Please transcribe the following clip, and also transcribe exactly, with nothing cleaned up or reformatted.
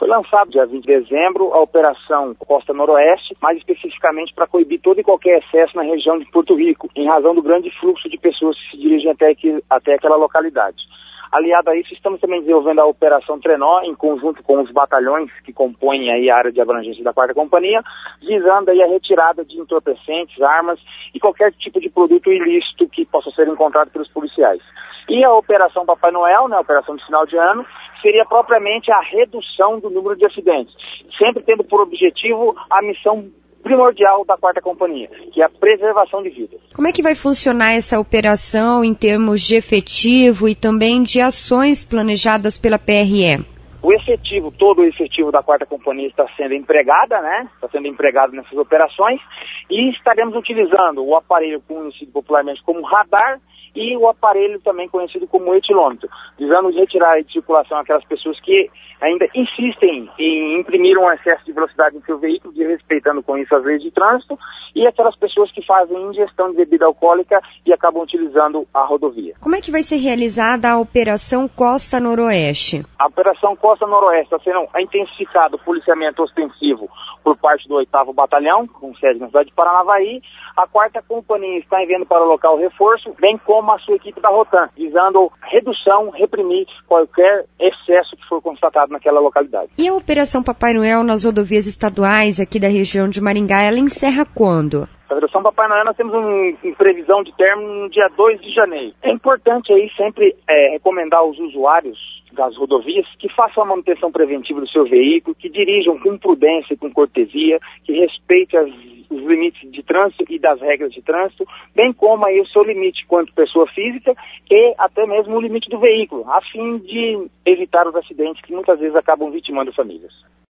Foi lançado dia vinte de dezembro a Operação Costa Noroeste, mais especificamente para coibir todo e qualquer excesso na região de Porto Rico, em razão do grande fluxo de pessoas que se dirigem até, aqui, até aquela localidade. Aliado a isso, estamos também desenvolvendo a Operação Trenó, em conjunto com os batalhões que compõem aí a área de abrangência da quarta Companhia, visando aí a retirada de entorpecentes, armas e qualquer tipo de produto ilícito que possa ser encontrado pelos policiais. E a Operação Papai Noel, né, a Operação de Final de Ano, seria propriamente a redução do número de acidentes, sempre tendo por objetivo a missão primordial da quarta Companhia, que é a preservação de vidas. Como é que vai funcionar essa operação em termos de efetivo e também de ações planejadas pela P R E? O efetivo, todo o efetivo da quarta Companhia está sendo empregada, né? Está sendo empregado nessas operações e estaremos utilizando o aparelho conhecido popularmente como radar e o aparelho também conhecido como etilômetro, visando retirar de circulação aquelas pessoas que ainda insistem em imprimir um excesso de velocidade em seu veículo, desrespeitando com isso as leis de trânsito, e aquelas pessoas que fazem ingestão de bebida alcoólica e acabam utilizando a rodovia. Como é que vai ser realizada a Operação Costa Noroeste? A Operação Costa Noroeste está sendo intensificado o policiamento ostensivo por parte do oitavo Batalhão, com sede na cidade de Paranavaí. A quarta Companhia está enviando para o local reforço, bem como a sua equipe da Rotan, visando redução, reprimir qualquer excesso que for constatado naquela localidade. E a Operação Papai Noel nas rodovias estaduais aqui da região de Maringá, ela encerra quando? A Operação Papai Noel nós temos um, um previsão de término no dia dois de janeiro. É importante aí sempre é, recomendar aos usuários das rodovias que façam a manutenção preventiva do seu veículo, que dirijam com prudência e com cortesia, que respeitem as, os limites de trânsito e das regras de trânsito, bem como aí o seu limite quanto pessoa física e até mesmo o limite do veículo, a fim de evitar os acidentes que muitas vezes acabam vitimando famílias.